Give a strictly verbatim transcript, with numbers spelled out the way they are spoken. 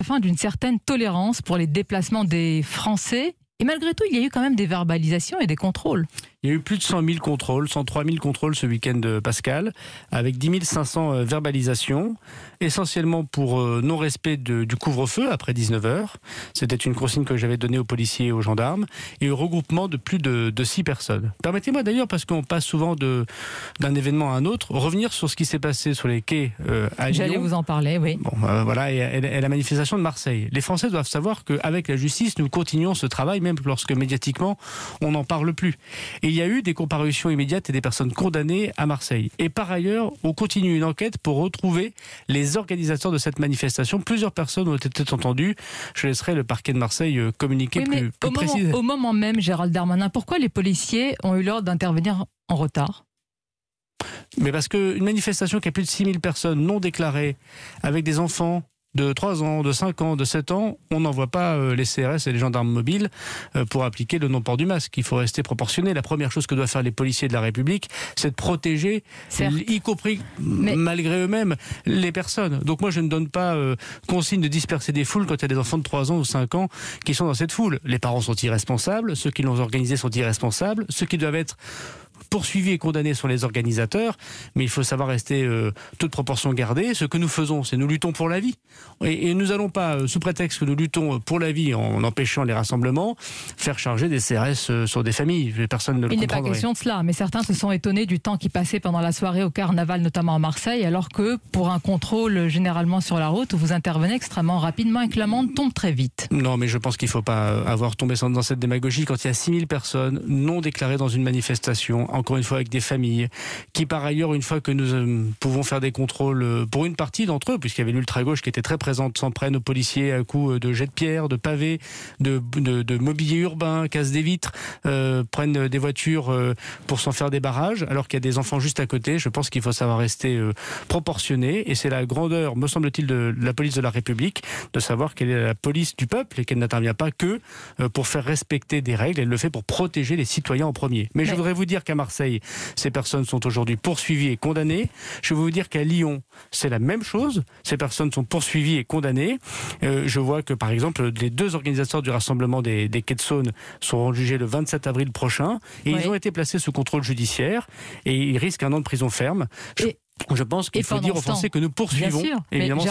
enfin d'une certaine tolérance pour les déplacements des Français. Et malgré tout, il y a eu quand même des verbalisations et des contrôles. Il y a eu plus de cent mille contrôles, cent trois mille contrôles ce week-end, Pascal, avec dix mille cinq cents verbalisations, essentiellement pour non-respect de, du couvre-feu après dix-neuf heures. C'était une consigne que j'avais donnée aux policiers et aux gendarmes, et au regroupement de plus de, de six personnes. Permettez-moi d'ailleurs, parce qu'on passe souvent de, d'un événement à un autre, revenir sur ce qui s'est passé sur les quais euh, à Lyon. J'allais vous en parler, oui. Bon, euh, voilà, et, et, et la manifestation de Marseille. Les Français doivent savoir qu'avec la justice, nous continuons ce travail, même lorsque médiatiquement, on n'en parle plus. Et il y a eu des comparutions immédiates et des personnes condamnées à Marseille. Et par ailleurs, on continue une enquête pour retrouver les organisateurs de cette manifestation. Plusieurs personnes ont été entendues. Je laisserai le parquet de Marseille communiquer oui, plus, plus au précisément. Moment, au moment même, Gérald Darmanin, pourquoi les policiers ont eu l'ordre d'intervenir en retard ? Mais parce qu'une manifestation qui a plus de six mille personnes non déclarées, avec des enfants de trois ans, de cinq ans, de sept ans, on n'envoie pas euh, les C R S et les gendarmes mobiles euh, pour appliquer le non-port du masque. Il faut rester proportionné. La première chose que doivent faire les policiers de la République, c'est de protéger, Certes. y compris, Mais... malgré eux-mêmes, les personnes. Donc moi, je ne donne pas euh, consigne de disperser des foules quand il y a des enfants de trois ans ou cinq ans qui sont dans cette foule. Les parents sont irresponsables, ceux qui l'ont organisé sont irresponsables, ceux qui doivent être poursuivis et condamnés sont les organisateurs, mais il faut savoir rester euh, toute proportion gardée. Ce que nous faisons, c'est nous luttons pour la vie. Et, et nous n'allons pas, euh, sous prétexte que nous luttons pour la vie en empêchant les rassemblements, faire charger des C R S euh, sur des familles. Personne ne le Il n'est pas comprendrait. question de cela, mais certains se sont étonnés du temps qui passait pendant la soirée au carnaval, notamment à Marseille, alors que pour un contrôle généralement sur la route, vous intervenez extrêmement rapidement et que l'amende tombe très vite. Non, mais je pense qu'il ne faut pas avoir tombé dans cette démagogie quand il y a six mille personnes non déclarées dans une manifestation, encore une fois avec des familles, qui par ailleurs, une fois que nous euh, pouvons faire des contrôles euh, pour une partie d'entre eux, puisqu'il y avait l'ultra-gauche qui était très présente, s'en prennent aux policiers à coups de jets de pierre, de pavés, de, de, de mobilier urbain, cassent des vitres, euh, prennent des voitures euh, pour s'en faire des barrages, alors qu'il y a des enfants juste à côté. Je pense qu'il faut savoir rester euh, proportionné, et c'est la grandeur, me semble-t-il, de la police de la République, de savoir qu'elle est la police du peuple et qu'elle n'intervient pas que euh, pour faire respecter des règles, elle le fait pour protéger les citoyens en premier. Mais, Mais... je voudrais vous dire qu'à Marseille, ces personnes sont aujourd'hui poursuivies et condamnées. Je veux vous dire qu'à Lyon, c'est la même chose. Ces personnes sont poursuivies et condamnées. Euh, je vois que, par exemple, les deux organisateurs du rassemblement des, des quais de Saône seront jugés le vingt-sept avril prochain. Et oui. Ils ont été placés sous contrôle judiciaire. Et ils risquent un an de prison ferme. Je, et, je pense qu'il faut dire aux Français que nous poursuivons. Bien sûr, évidemment,